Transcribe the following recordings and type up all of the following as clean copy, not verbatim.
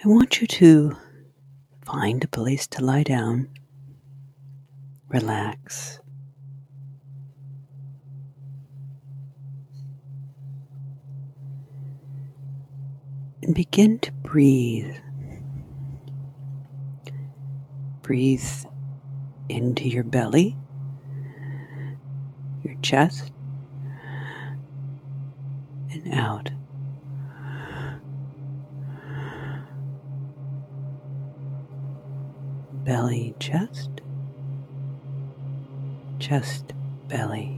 I want you to find a place to lie down, relax, and begin to breathe. Breathe into your belly, your chest, and out. Belly, chest, chest, belly.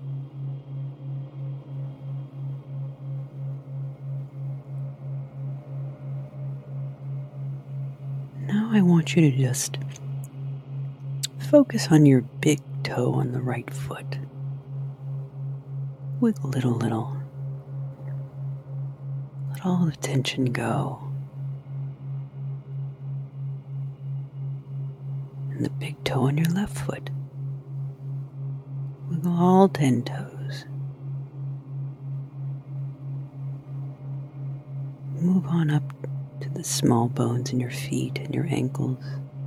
Now I want you to just focus on your big toe on the right foot. Wiggle it a little. Let all the tension go. And the big toe on your left foot. Wiggle all 10 toes. Move on up to the small bones in your feet and your ankles.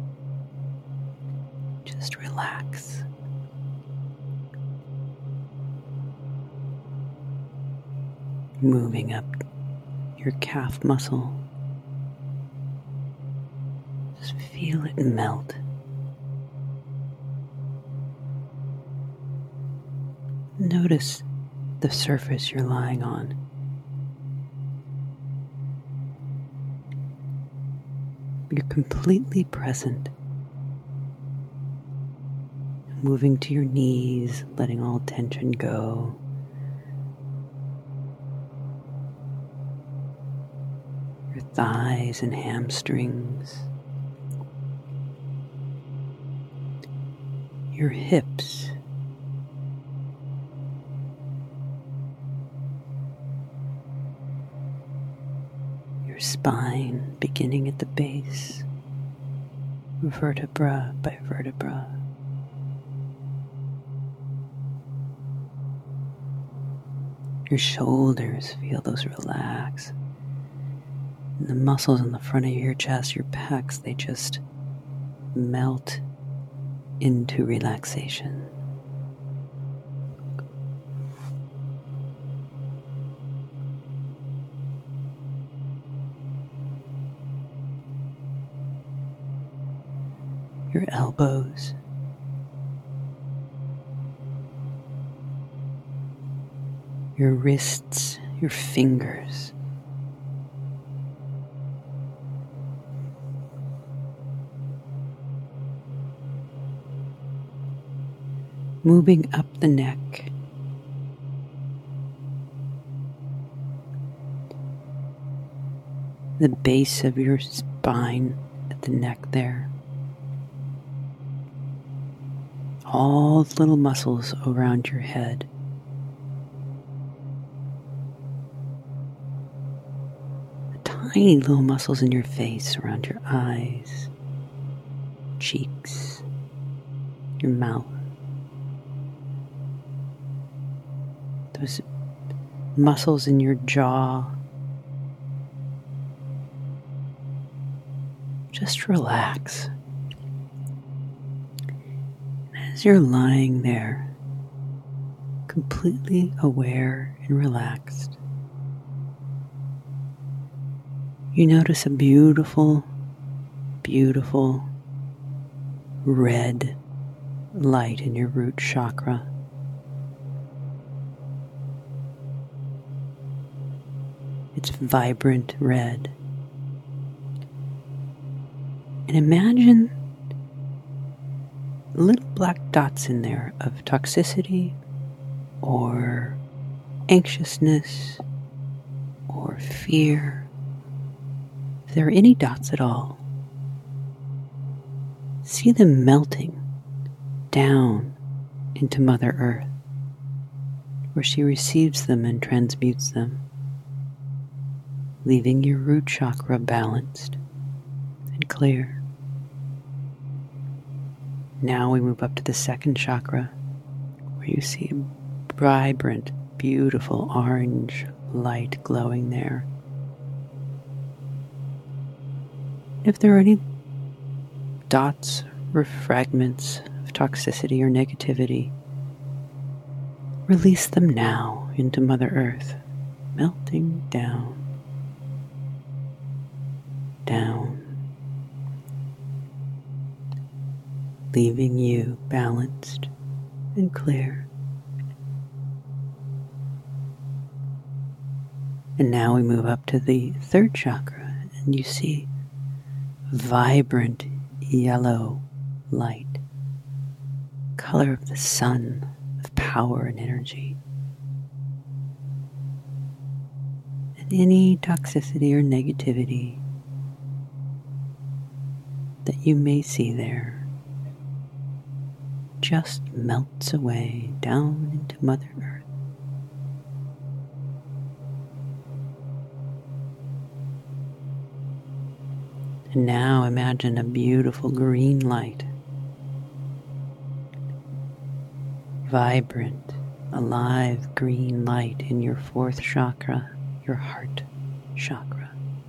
Just relax. Moving up your calf muscle. Just feel it melt. Notice the surface you're lying on. You're completely present. Moving to your knees, letting all tension go. Your thighs and hamstrings. Your hips. Your spine, beginning at the base, vertebra by vertebra. Your shoulders, feel those relax. And the muscles in the front of your chest, your pecs, they just melt into relaxation. Your elbows, your wrists, your fingers, moving up the neck, the base of your spine at the neck there. All the little muscles around your head. The tiny little muscles in your face, around your eyes, cheeks, your mouth. Those muscles in your jaw. Just relax. As you're lying there, completely aware and relaxed, you notice a beautiful, beautiful red light in your root chakra. It's vibrant red. And imagine little black dots in there of toxicity or anxiousness or fear. If there are any dots at all, see them melting down into Mother Earth, where she receives them and transmutes them, leaving your root chakra balanced and clear. Now we move up to the second chakra, where you see a vibrant, beautiful orange light glowing there. If there are any dots or fragments of toxicity or negativity, release them now into Mother Earth, melting down, down, leaving you balanced and clear. And now we move up to the third chakra, and you see vibrant yellow light, color of the sun, of power and energy. And any toxicity or negativity that you may see there just melts away down into Mother Earth. And now imagine a beautiful green light, vibrant, alive green light in your fourth chakra, your heart chakra.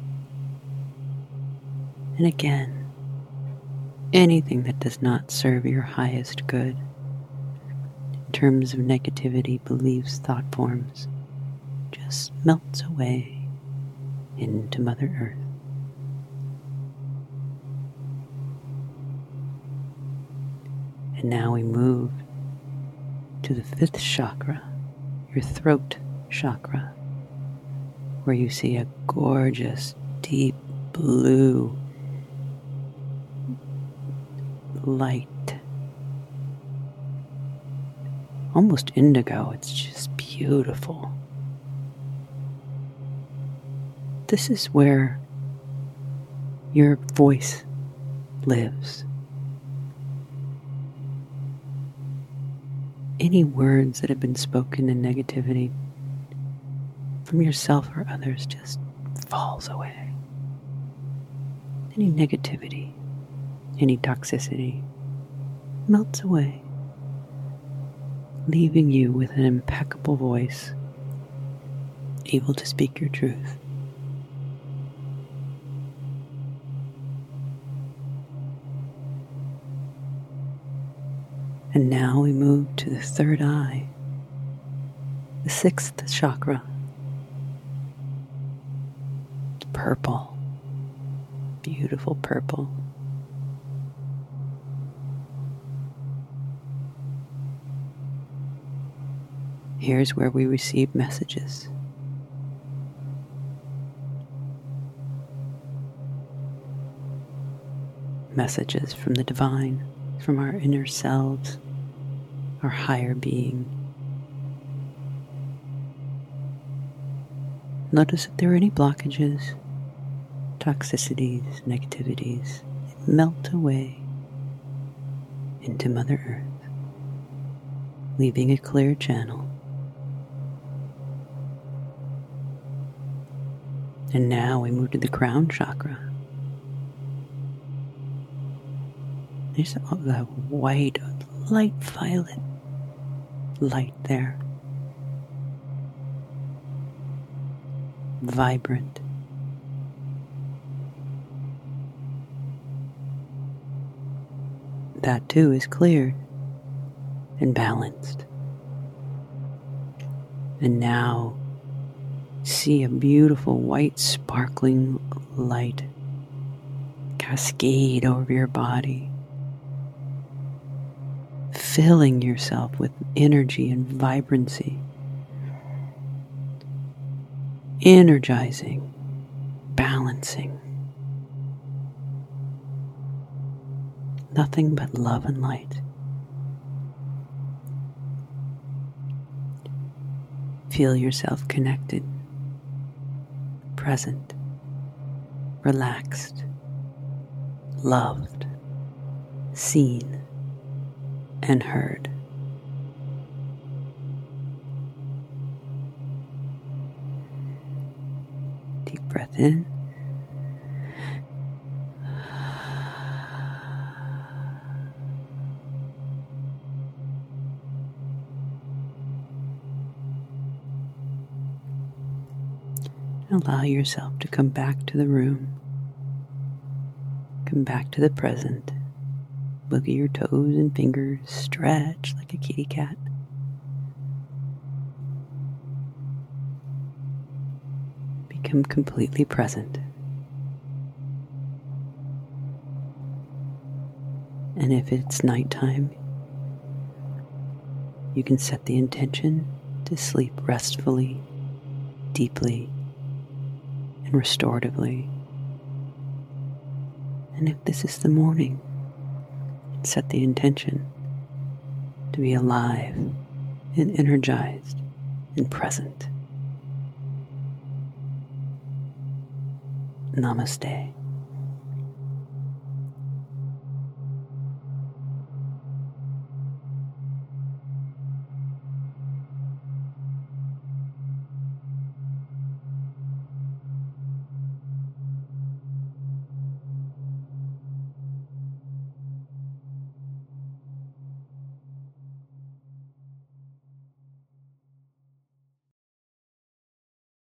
And again, anything that does not serve your highest good in terms of negativity, beliefs, thought forms, just melts away into Mother Earth. And now we move to the fifth chakra, your throat chakra, where you see a gorgeous, deep blue light, almost indigo. It's just beautiful. This is where your voice lives. Any words that have been spoken in negativity from yourself or others just falls away. Any negativity, any toxicity melts away, leaving you with an impeccable voice, able to speak your truth. And now we move to the third eye, the sixth chakra. Purple, beautiful purple. Here's where we receive messages. Messages from the divine, from our inner selves, our higher being. Notice if there are any blockages, toxicities, negativities. Melt away into Mother Earth, leaving a clear channel. And now we move to the crown chakra. There's a white, light violet light there. Vibrant. That too is cleared and balanced. And now see a beautiful white sparkling light cascade over your body, filling yourself with energy and vibrancy, energizing, balancing. Nothing but love and light. Feel yourself connected, present, relaxed, loved, seen, and heard. Deep breath in. Allow yourself to come back to the room. Come back to the present. Look at your toes and fingers. Stretch like a kitty cat. Become completely present. And if it's nighttime, you can set the intention to sleep restfully, deeply, and restoratively. And if this is the morning, set the intention to be alive and energized and present. Namaste.